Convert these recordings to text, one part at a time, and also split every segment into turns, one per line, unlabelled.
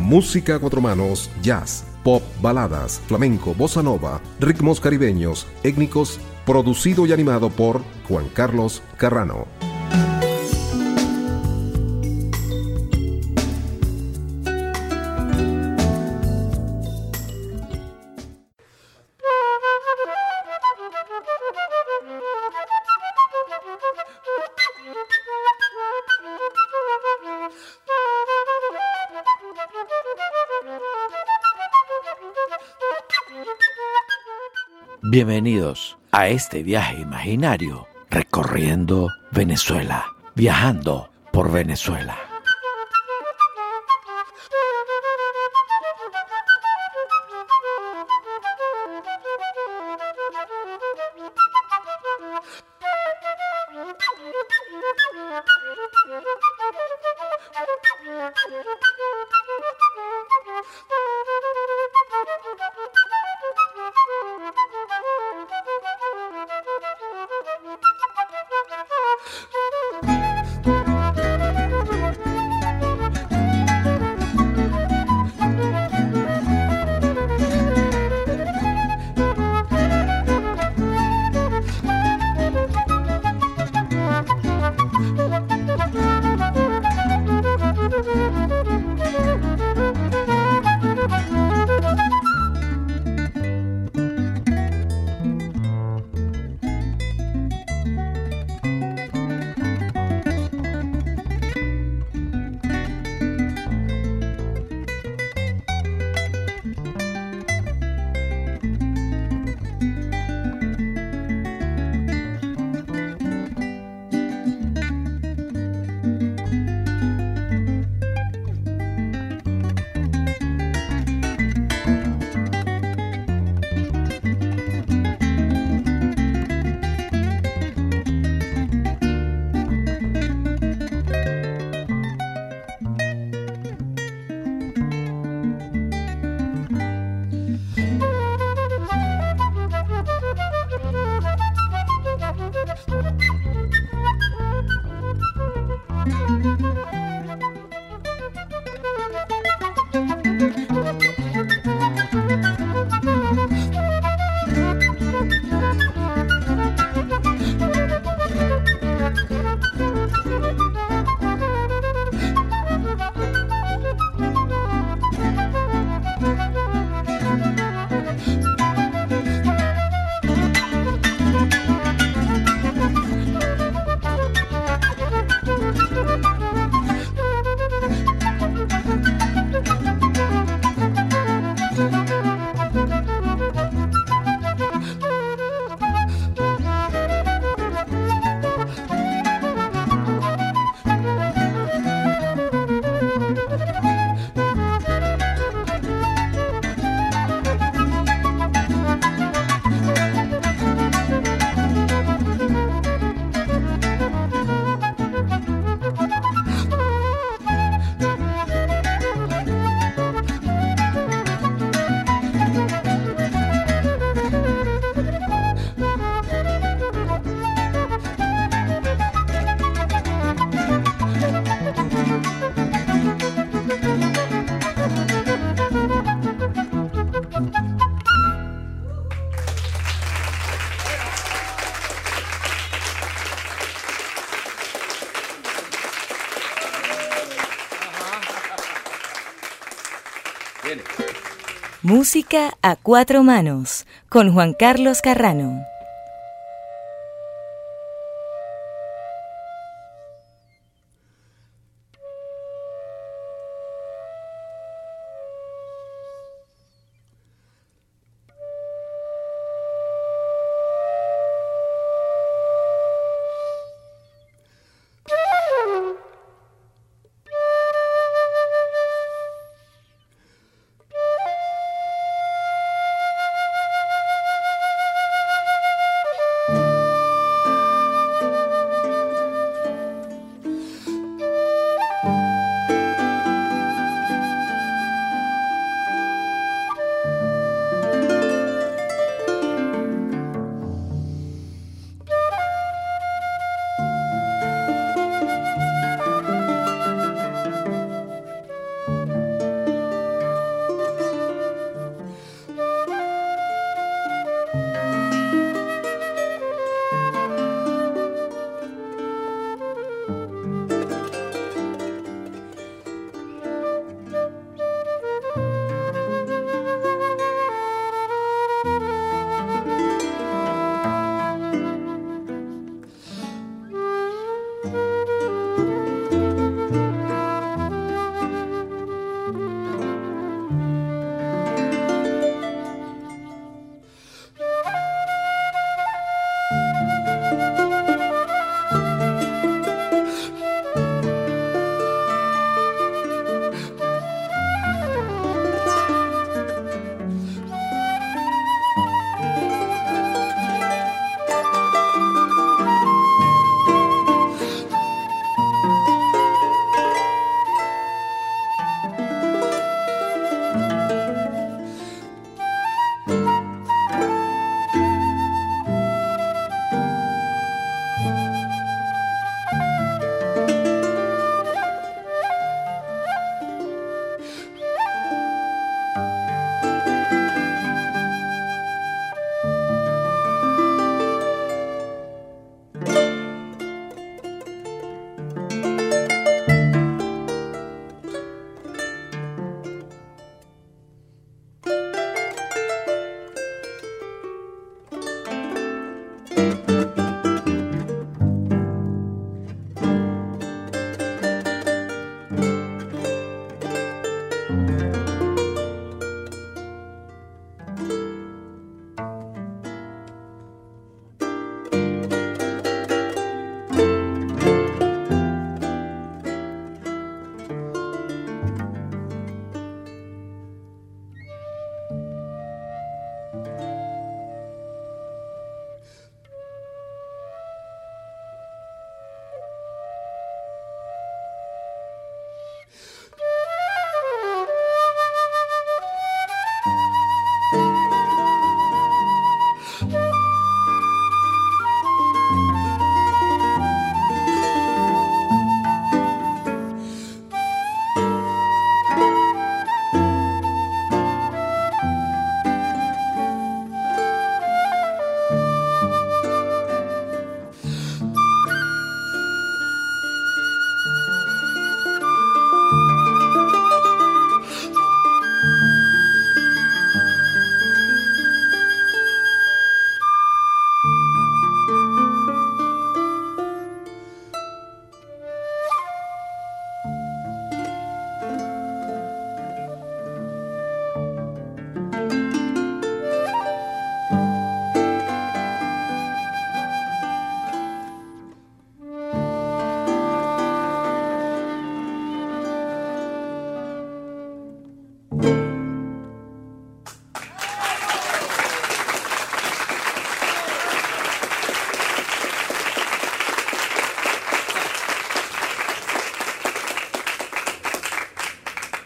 Música a cuatro manos, jazz, pop, baladas, flamenco, bossa nova, ritmos caribeños, étnicos, producido y animado por Juan Carlos Carrano.
Bienvenidos a este viaje imaginario recorriendo Venezuela, viajando por Venezuela.
Música a cuatro manos, con Juan Carlos Carrano.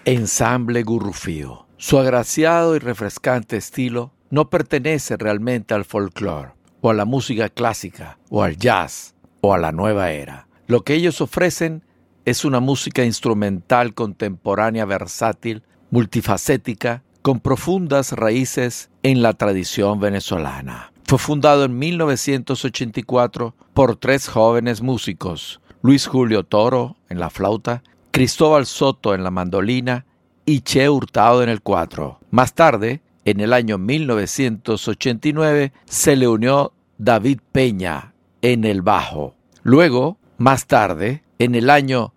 Ensamble Gurrufío. Su agraciado y refrescante estilo no pertenece realmente al folclore, o a la música clásica, o al jazz, o a la nueva era. Lo que ellos ofrecen es una música instrumental contemporánea versátil, multifacética, con profundas raíces en la tradición venezolana. Fue fundado en 1984 por 3 jóvenes músicos: Luis Julio Toro en la flauta, Cristóbal Soto en la mandolina y Che Hurtado en el cuatro. Más tarde, en el año 1989, se le unió David Peña en el bajo. Luego, más tarde, en el año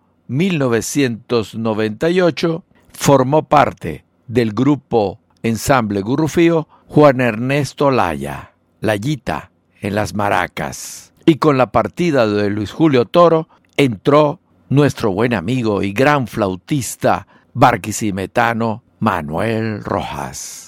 1998, formó parte del grupo Ensamble Gurrufío Juan Ernesto Laya, Layita en las maracas. Y con la partida de Luis Julio Toro, entró nuestro buen amigo y gran flautista barquisimetano Manuel Rojas.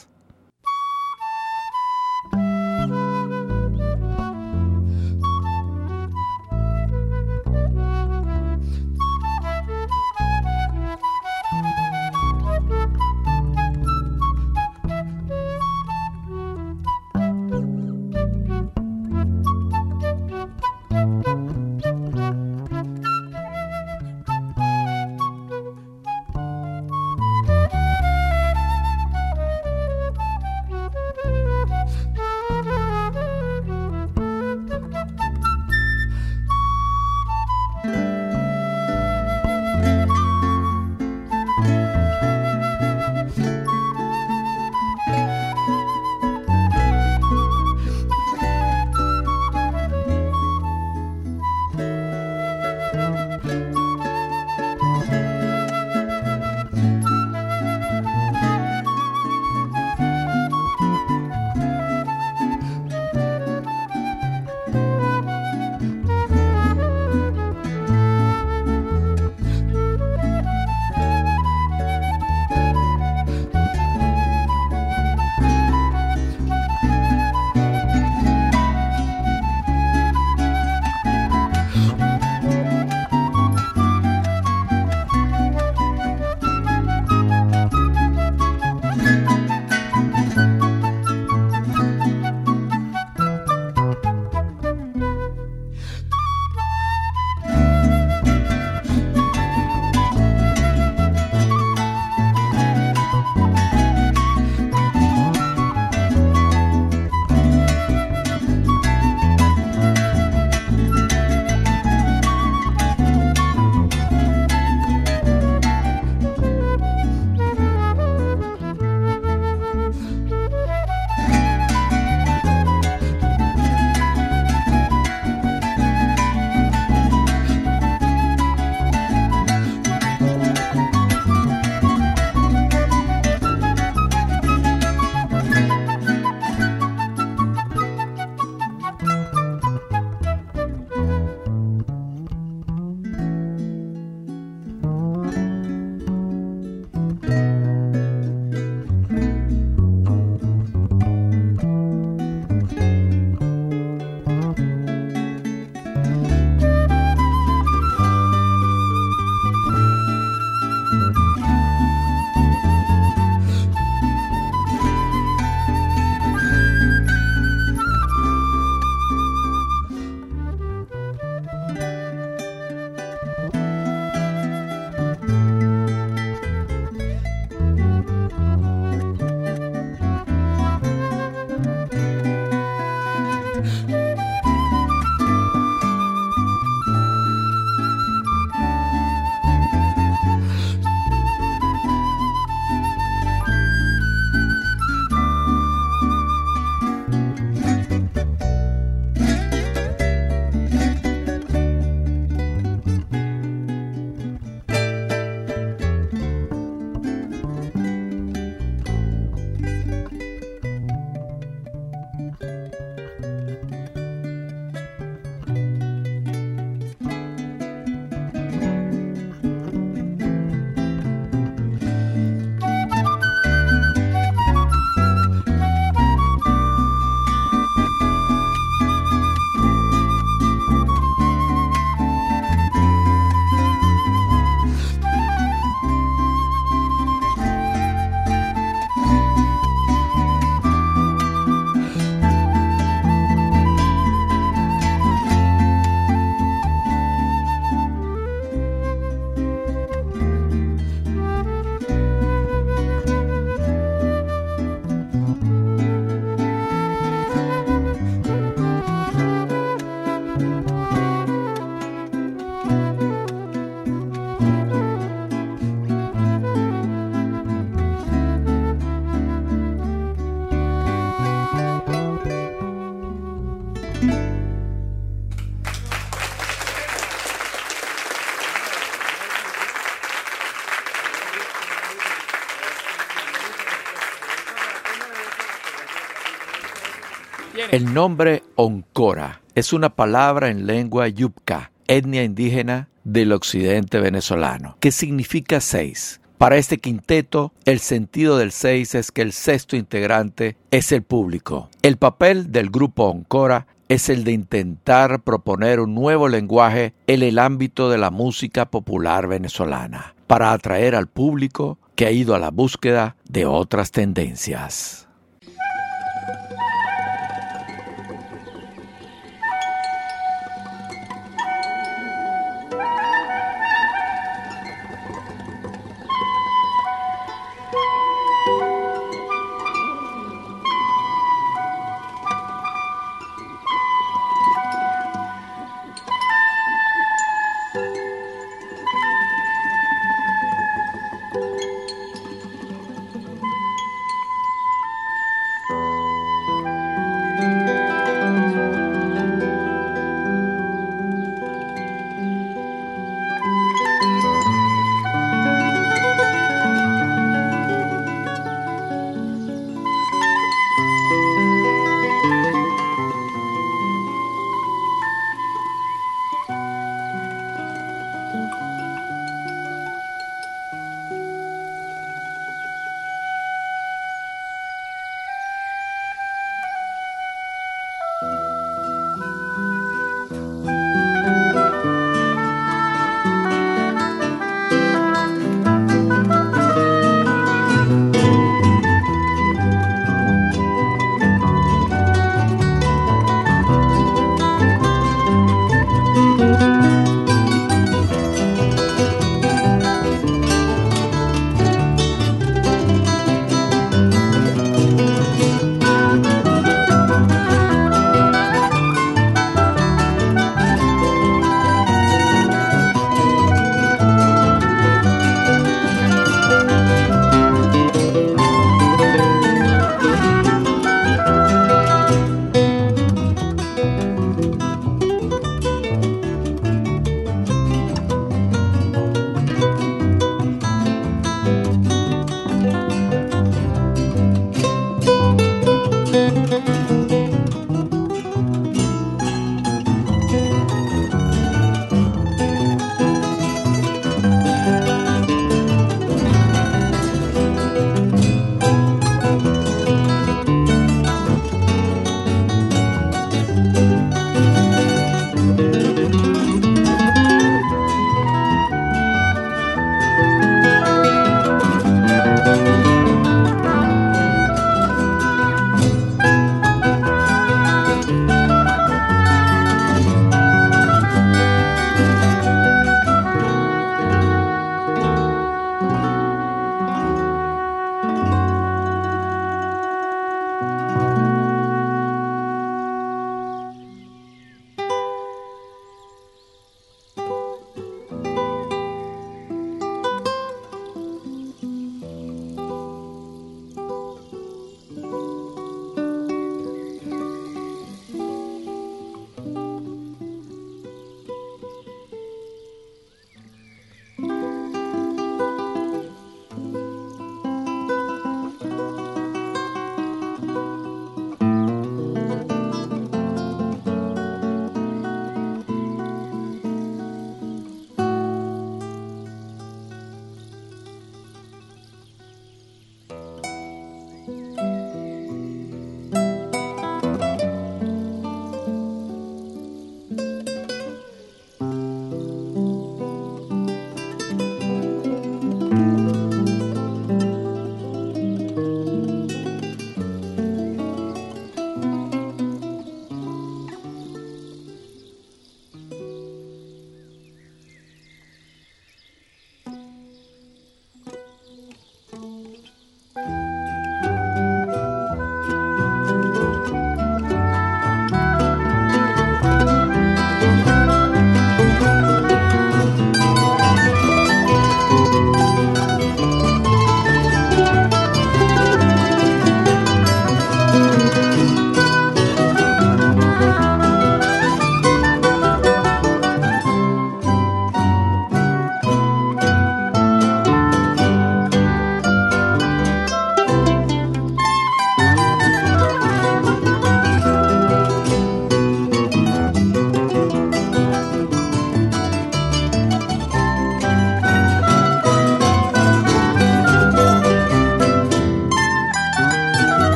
El nombre Oncora es una palabra en lengua yupka, etnia indígena del occidente venezolano, que significa 6. Para este quinteto, el sentido del 6 es que el sexto integrante es el público. El papel del grupo Oncora es el de intentar proponer un nuevo lenguaje en el ámbito de la música popular venezolana, para atraer al público que ha ido a la búsqueda de otras tendencias.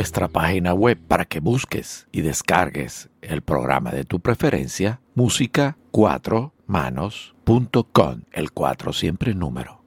nuestra página web para que busques y descargues el programa de tu preferencia, música4manos.com, el 4 siempre en número.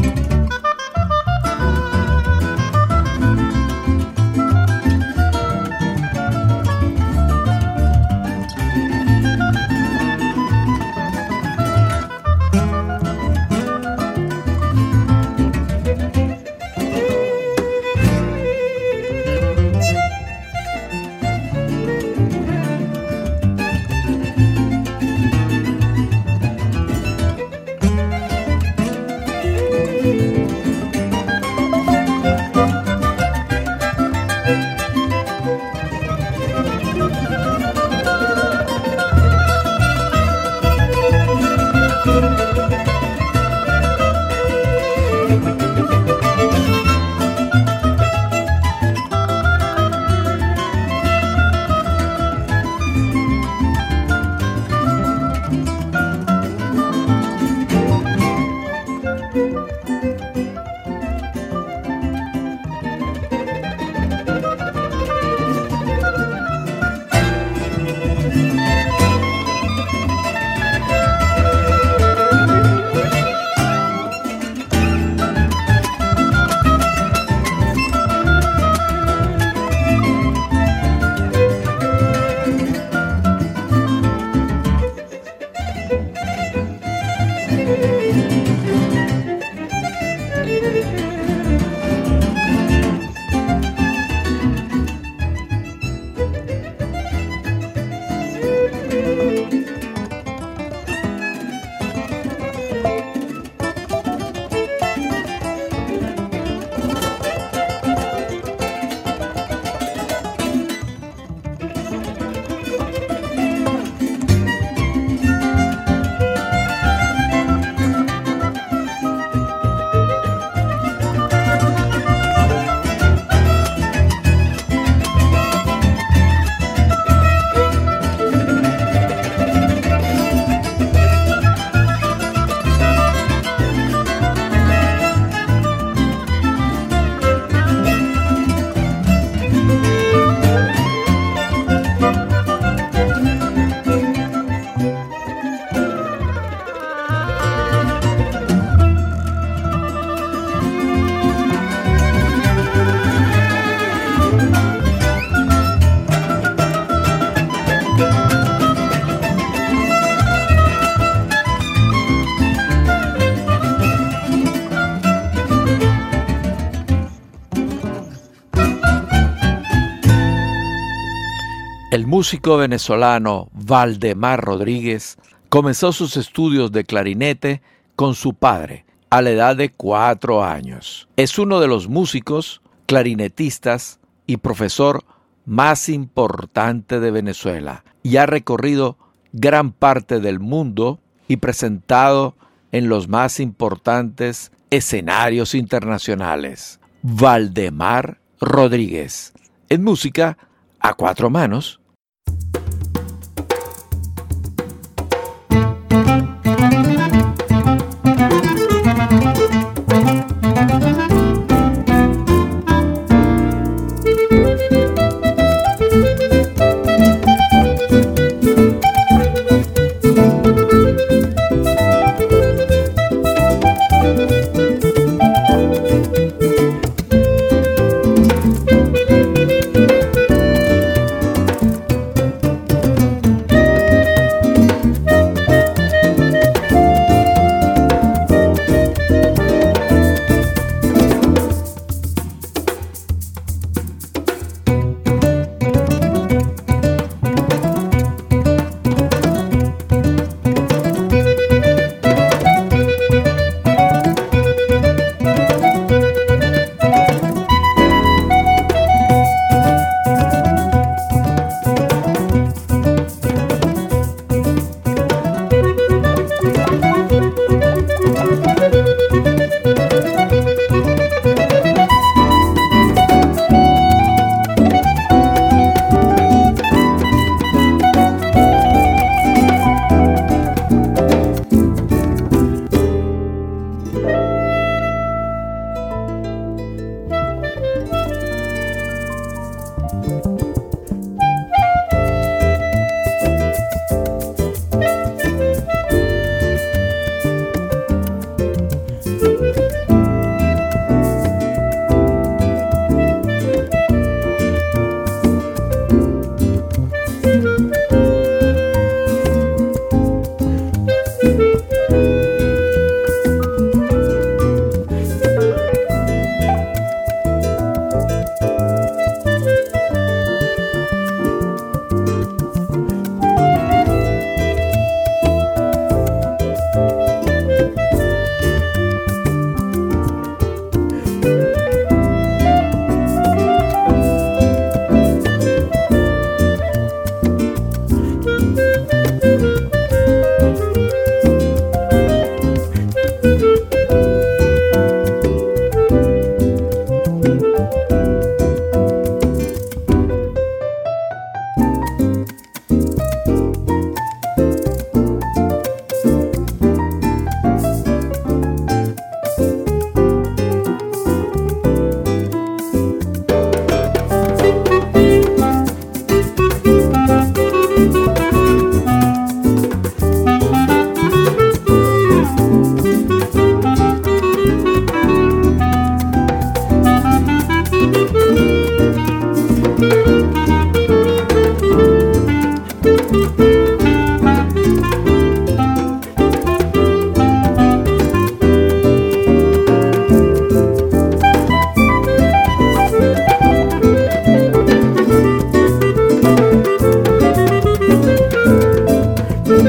El músico venezolano Valdemar Rodríguez comenzó sus estudios de clarinete con su padre a la edad de 4 años. Es uno de los músicos, clarinetistas y profesor más importante de Venezuela y ha recorrido gran parte del mundo y presentado en los más importantes escenarios internacionales. Valdemar Rodríguez, en música a 4 manos.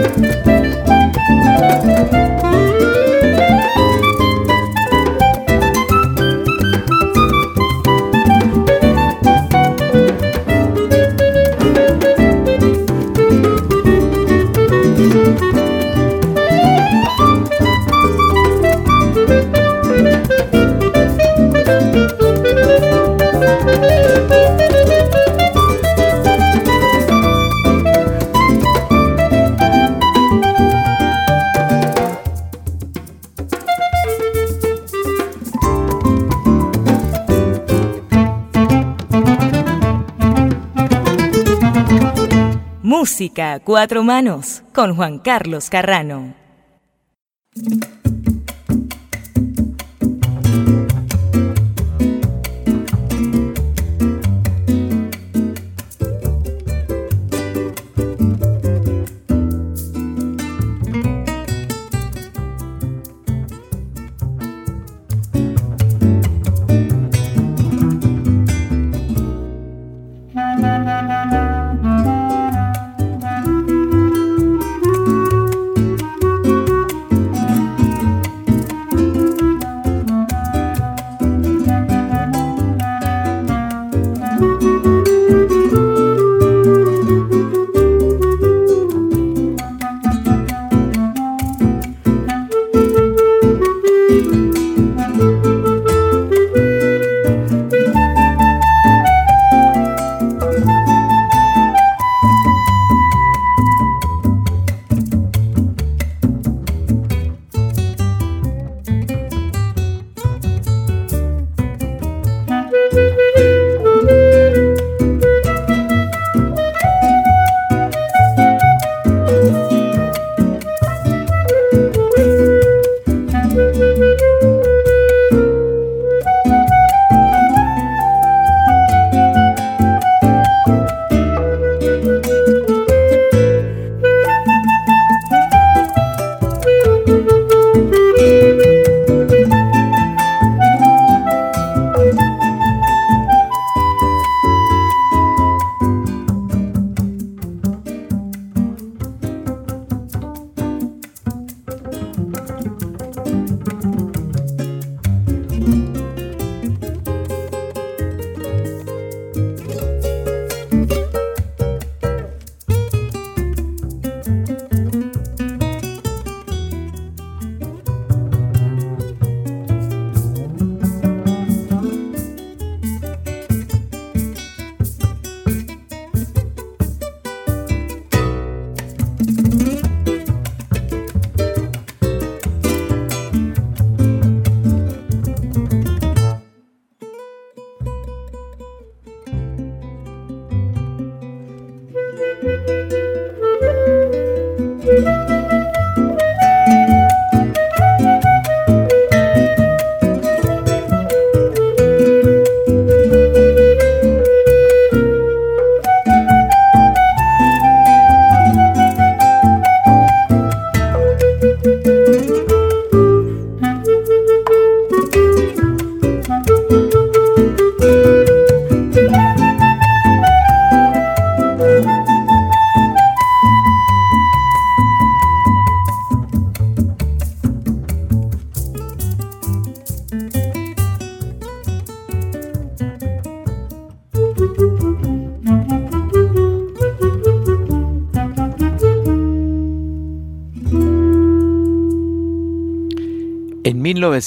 Música a cuatro manos con Juan Carlos Carrano.
En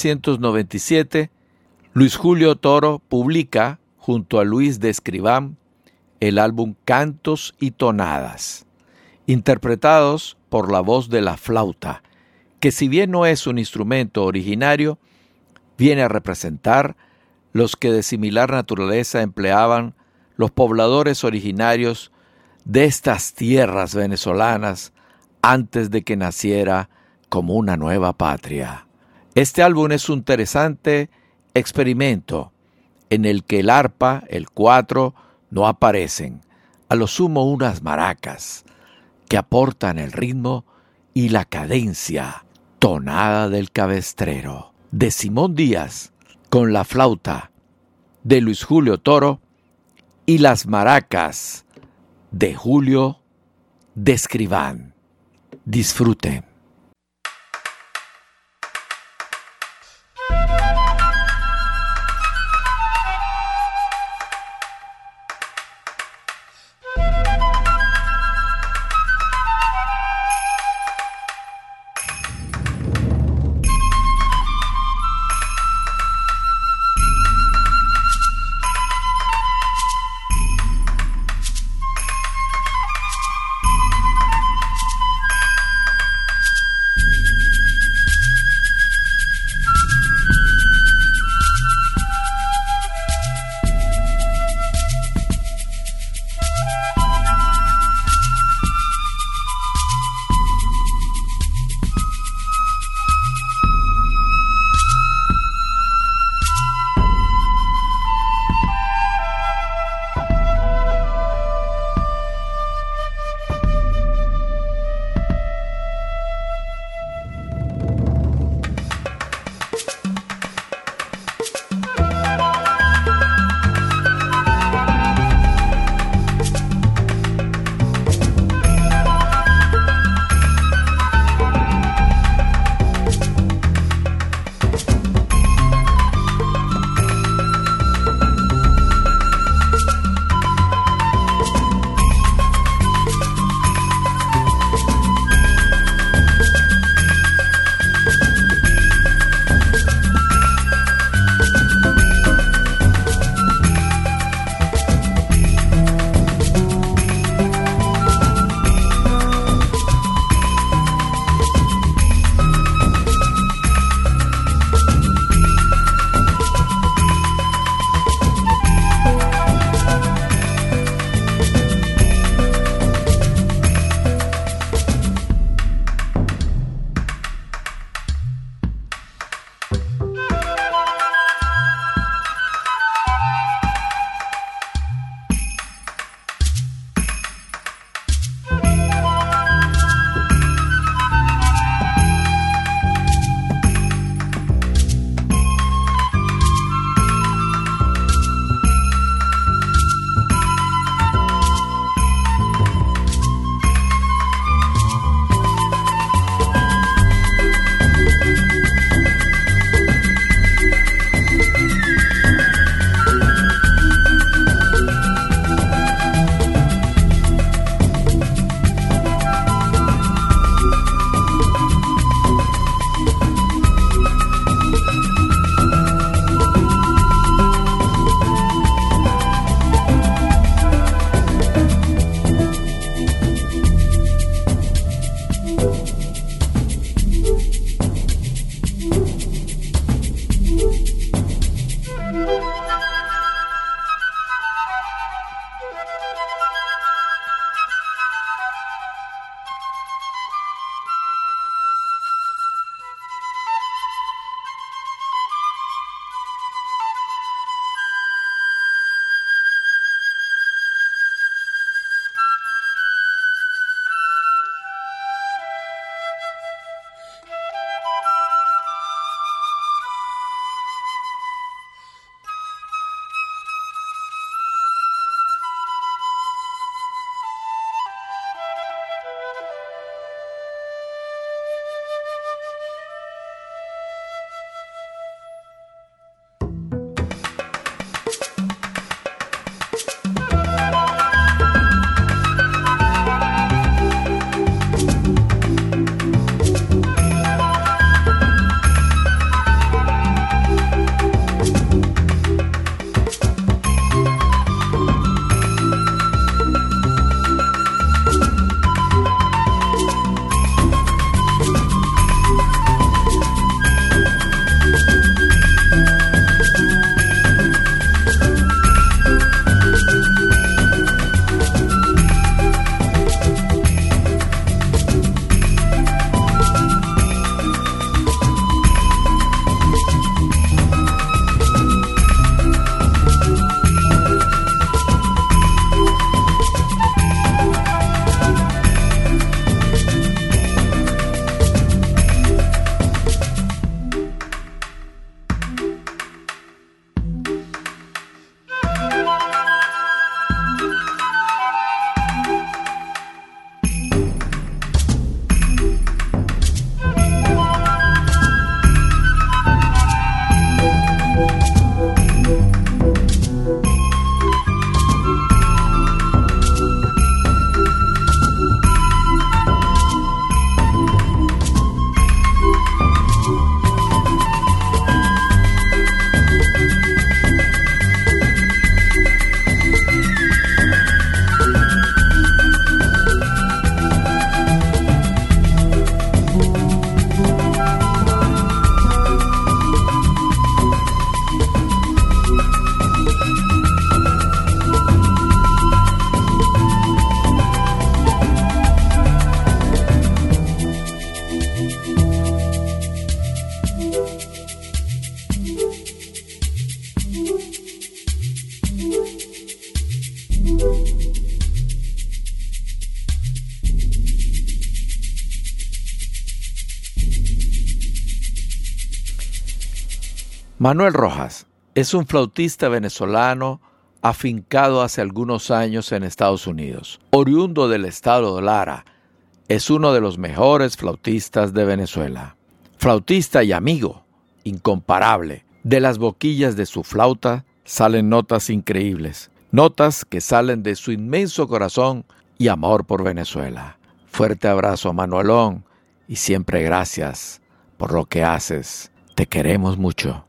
1997, Luis Julio Toro publica, junto a Luis de Escriván, el álbum Cantos y Tonadas, interpretados por la voz de la flauta, que si bien no es un instrumento originario, viene a representar los que de similar naturaleza empleaban los pobladores originarios de estas tierras venezolanas antes de que naciera como una nueva patria. Este álbum es un interesante experimento en el que el arpa, el cuatro, no aparecen, a lo sumo unas maracas que aportan el ritmo y la cadencia, tonada del cabestrero, de Simón Díaz, con la flauta de Luis Julio Toro y las maracas de Julio de Escriván. Disfrute. Manuel Rojas es un flautista venezolano afincado hace algunos años en Estados Unidos. Oriundo del estado de Lara, es uno de los mejores flautistas de Venezuela. Flautista y amigo, incomparable. De las boquillas de su flauta salen notas increíbles, notas que salen de su inmenso corazón y amor por Venezuela. Fuerte abrazo, Manuelón, y siempre gracias por lo que haces. Te queremos mucho.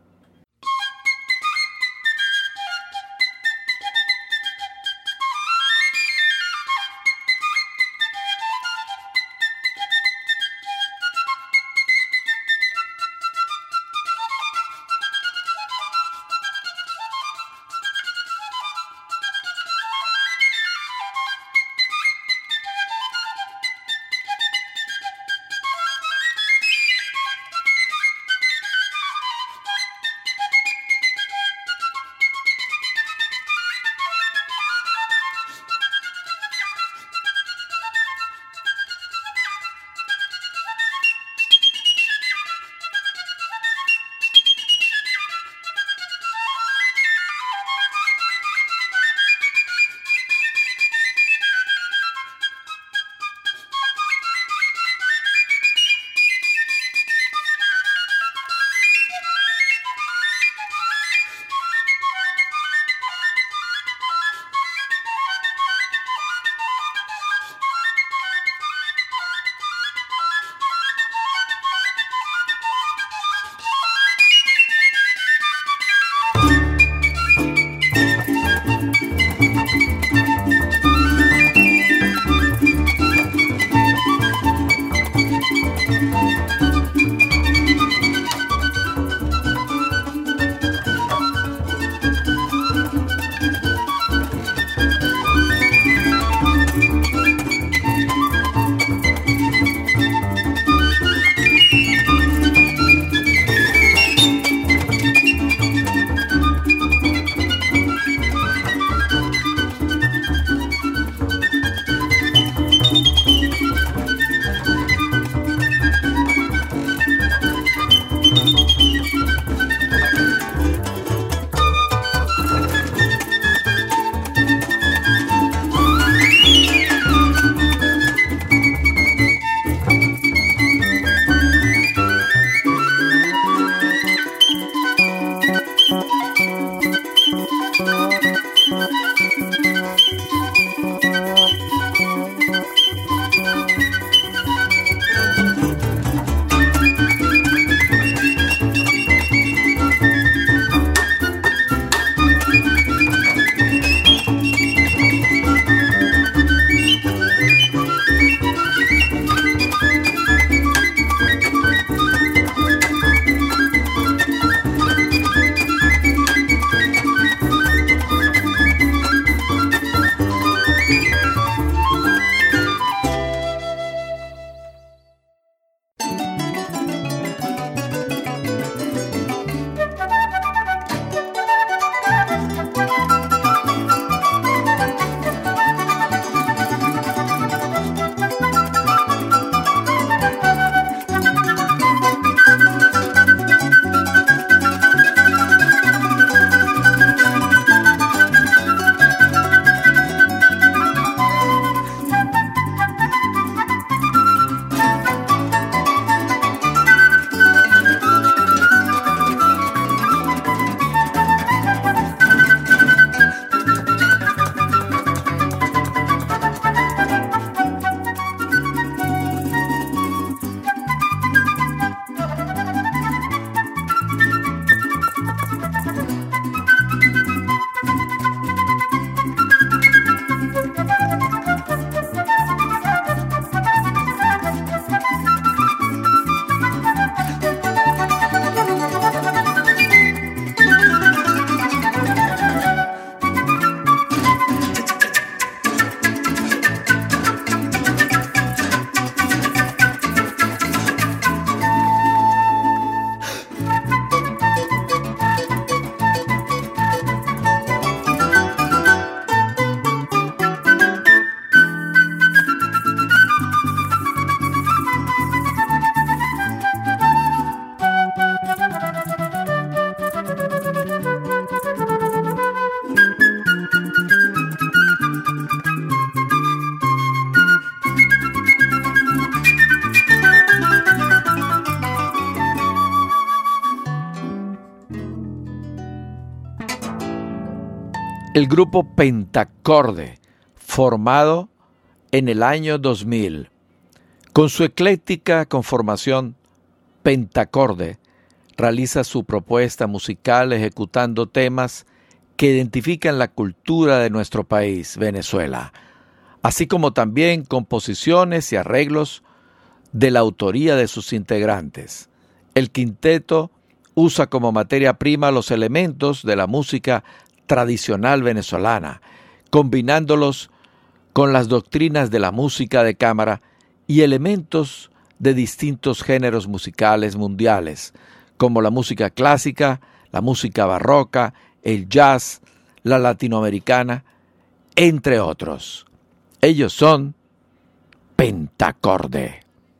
El grupo Pentacorde, formado en el año 2000, con su ecléctica conformación Pentacorde, realiza su propuesta musical ejecutando temas que identifican la cultura de nuestro país, Venezuela, así como también composiciones y arreglos de la autoría de sus integrantes. El quinteto usa como materia prima los elementos de la música tradicional venezolana, combinándolos con las doctrinas de la música de cámara y elementos de distintos géneros musicales mundiales, como la música clásica, la música barroca, el jazz, la latinoamericana, entre otros. Ellos son Pentacorde.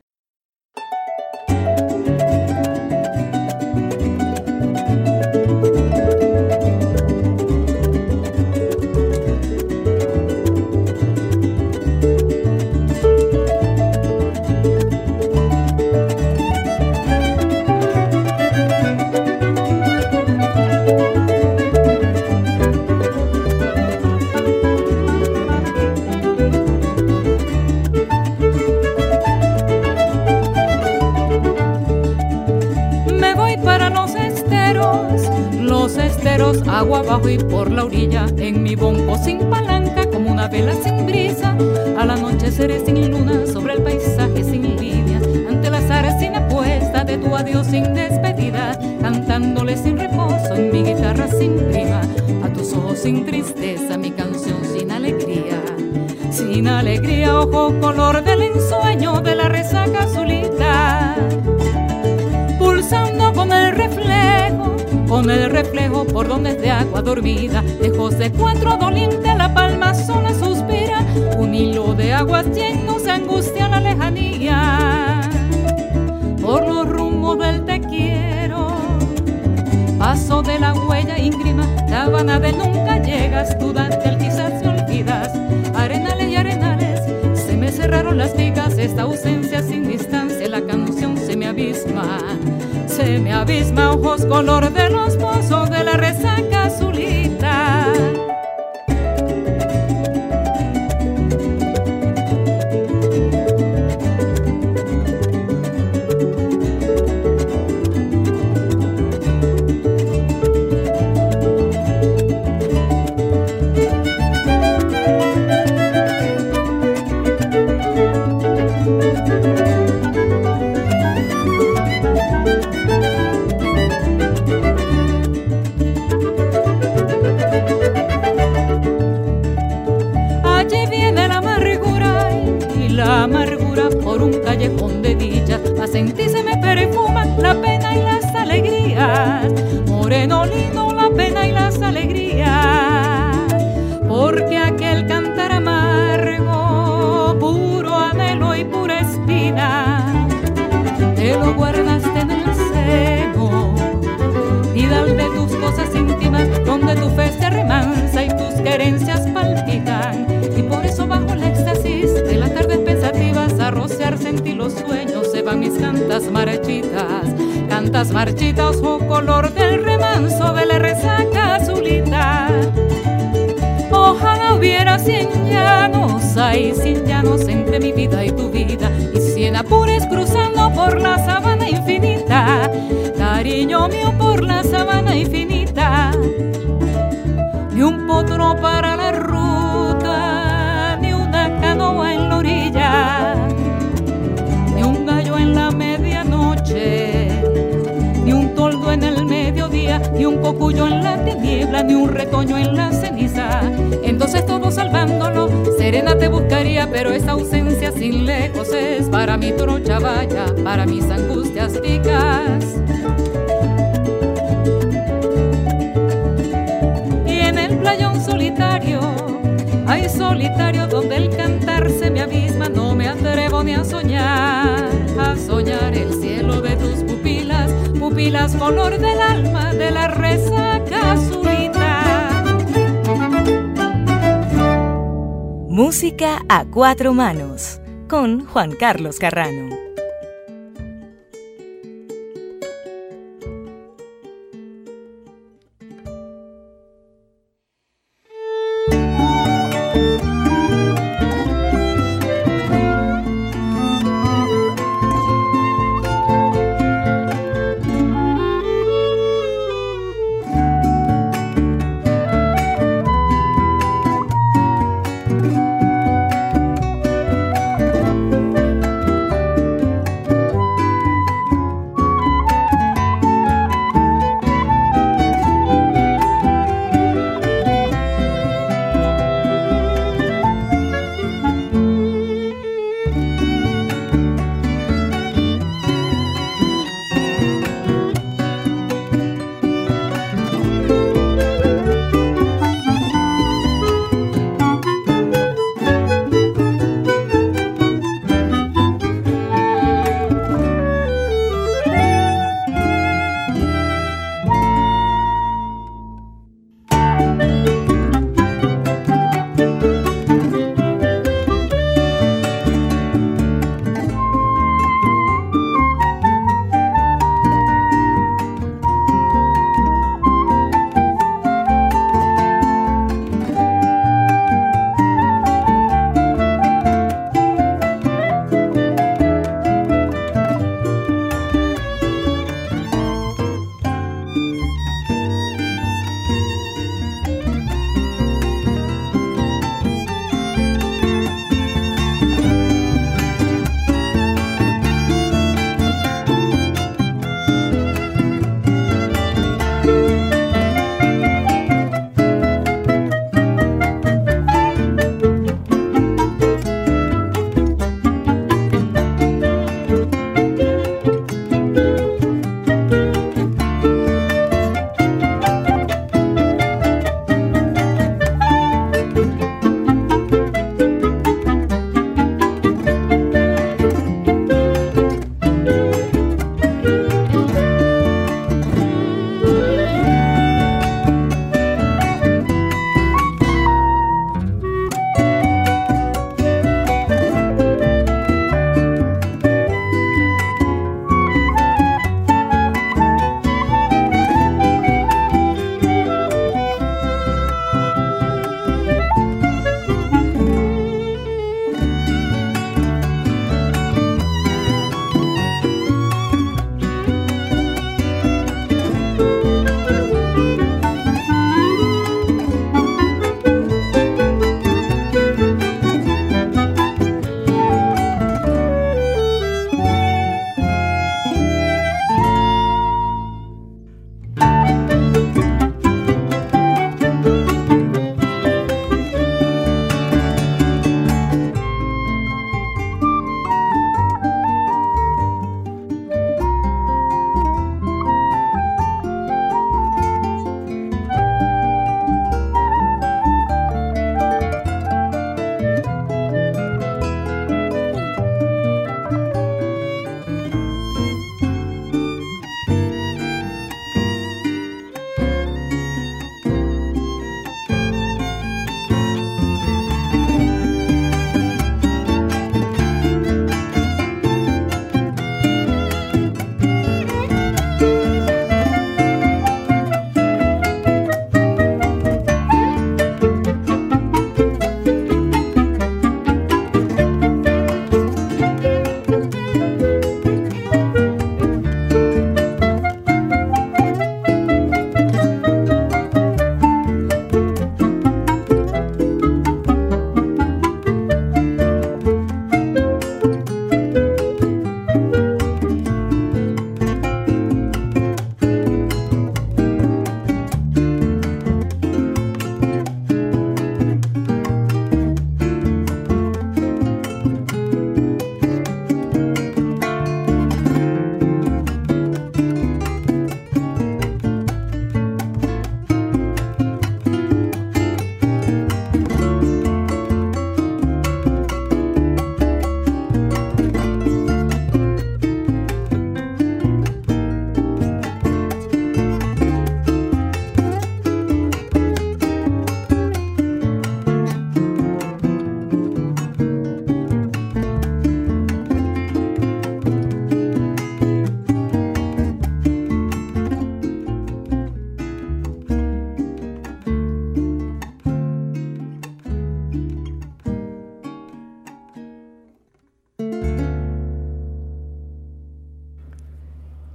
Agua abajo y por la orilla, en mi bongo sin palanca, como una vela sin brisa. Al anochecer sin luna, sobre el paisaje sin línea, ante el azar sin apuesta de tu adiós sin despedida, cantándole sin reposo en mi guitarra sin prima, a tus ojos sin tristeza, mi canción sin alegría. Sin alegría, ojo color del ensueño de la resaca azulita, pulsando con el reflejo por donde es de agua dormida, lejos de cuatro doliente la palma sola suspira, un hilo de aguas llenos de angustia la lejanía, por los rumbos del te quiero, paso de la huella íngrima, sábana de nunca llegas, dudas del quizás te olvidas, arenales y arenales, se me cerraron las vigas, esta ausencia sin distancia, la canción se me abisma, ojos color de los pozos de la resaca azulita. A sentir se me perfuman la pena y las alegrías, moreno lindo la pena y las alegrías, porque aquel cantar amargo, puro anhelo y pura espina, te lo guardaste en el seno, vidal de tus cosas íntimas, donde tu fe se remansa y tus querencias palpitan, y por eso bajo el éxtasis de las tardes pensativas a rociar sentí los sueños, se van mis cantas marchitas, ojo color del remanso de la resaca azulita. Ojalá hubiera 100 llanos, hay 100 llanos entre mi vida y tu vida, y 100 apures cruzando por la sabana infinita, cariño mío por la sabana infinita. Ni un potro para la ruta, ni una canoa en la orilla, ni un gallo en la medianoche, ni un toldo en el mediodía, ni un cocuyo en la tiniebla, ni un retoño en la ceniza. Entonces todo salvándolo, serena te buscaría, pero esa ausencia sin lejos es para mi trocha vaya, para mis angustias picas. Y en el playón solitario, hay solitario donde el cantar se me abisma, no me atrevo ni a soñar el cielo de tus pupilas, pupilas color del alma de la resaca azulita.
Música a cuatro manos con Juan Carlos Carrano.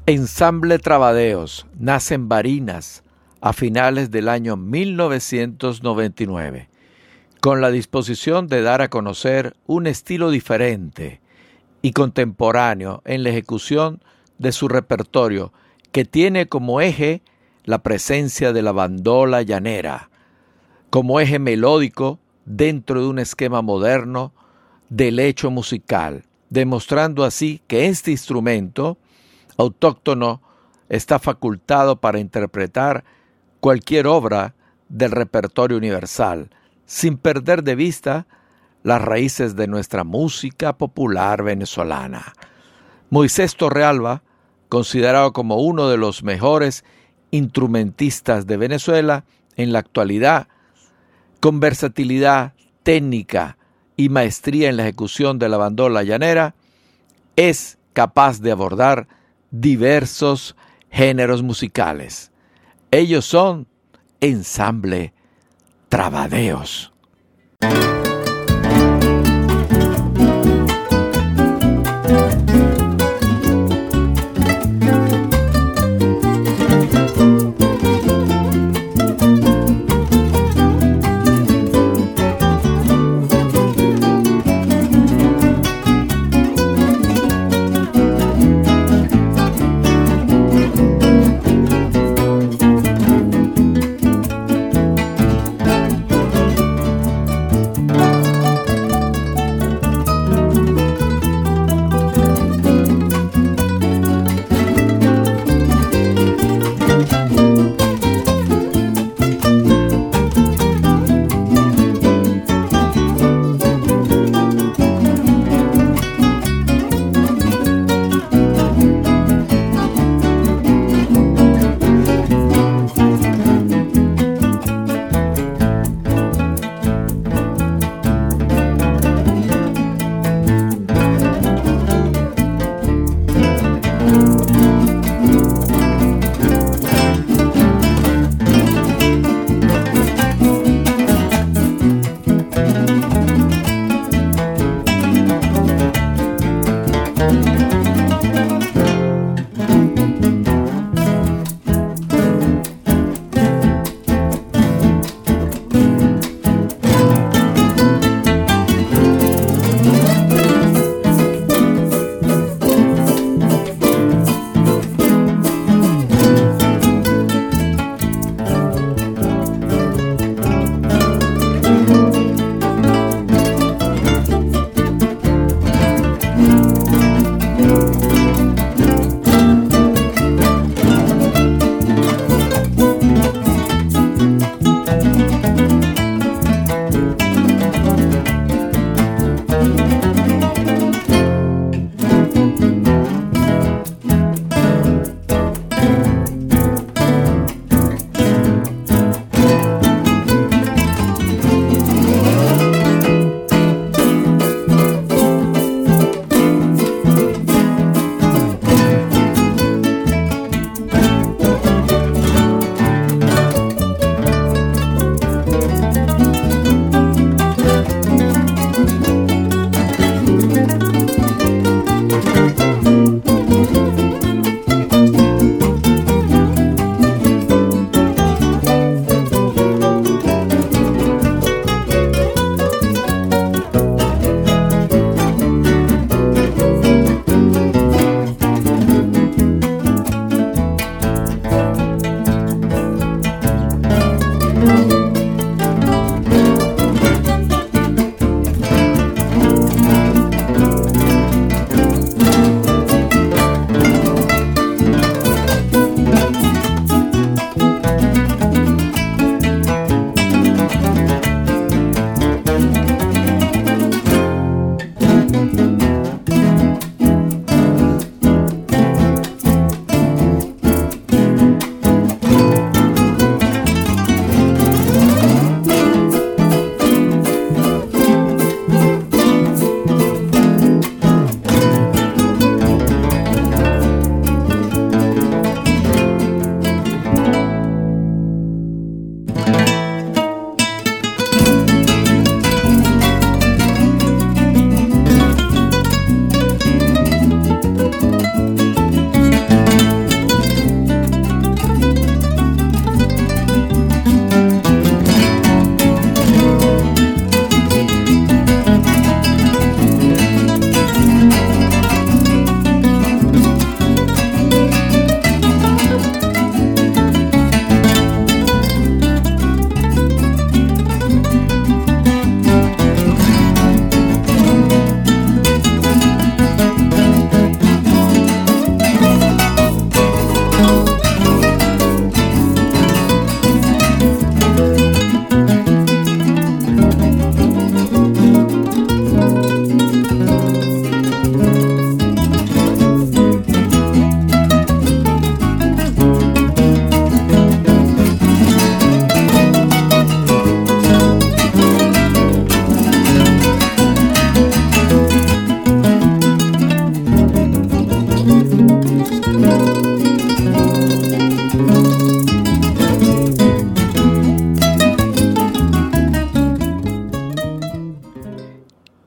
Ensamble Trabadeos nace en Barinas a finales del año 1999, con la disposición de dar a conocer un estilo diferente y contemporáneo en la ejecución de su repertorio, que tiene como eje la presencia de la bandola llanera, como eje melódico dentro de un esquema moderno del hecho musical, demostrando así que este instrumento autóctono está facultado para interpretar cualquier obra del repertorio universal, sin perder de vista las raíces de nuestra música popular venezolana. Moisés Torrealba, considerado como uno de los mejores instrumentistas de Venezuela en la actualidad, con versatilidad técnica y maestría en la ejecución de la bandola llanera, es capaz de abordar diversos géneros musicales. Ellos son Ensamble Trabadeos.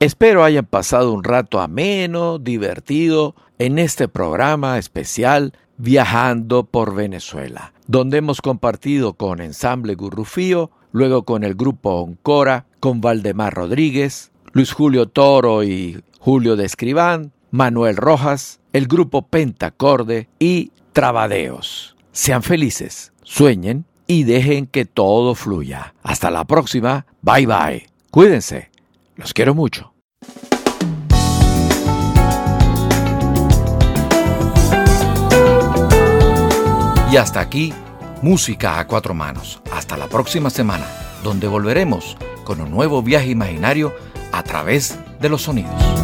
Espero hayan pasado un rato ameno, divertido en este programa especial Viajando por Venezuela, donde hemos compartido con Ensamble Gurrufío, luego con el grupo Oncora, con Valdemar Rodríguez, Luis Julio Toro y Julio de Escriván, Manuel Rojas, el grupo Pentacorde y Trabadeos. Sean felices, sueñen y dejen que todo fluya. Hasta la próxima. Bye bye. Cuídense. Los quiero mucho. Y hasta aquí, Música a Cuatro Manos. Hasta la próxima semana, donde volveremos con un nuevo viaje imaginario a través de los sonidos.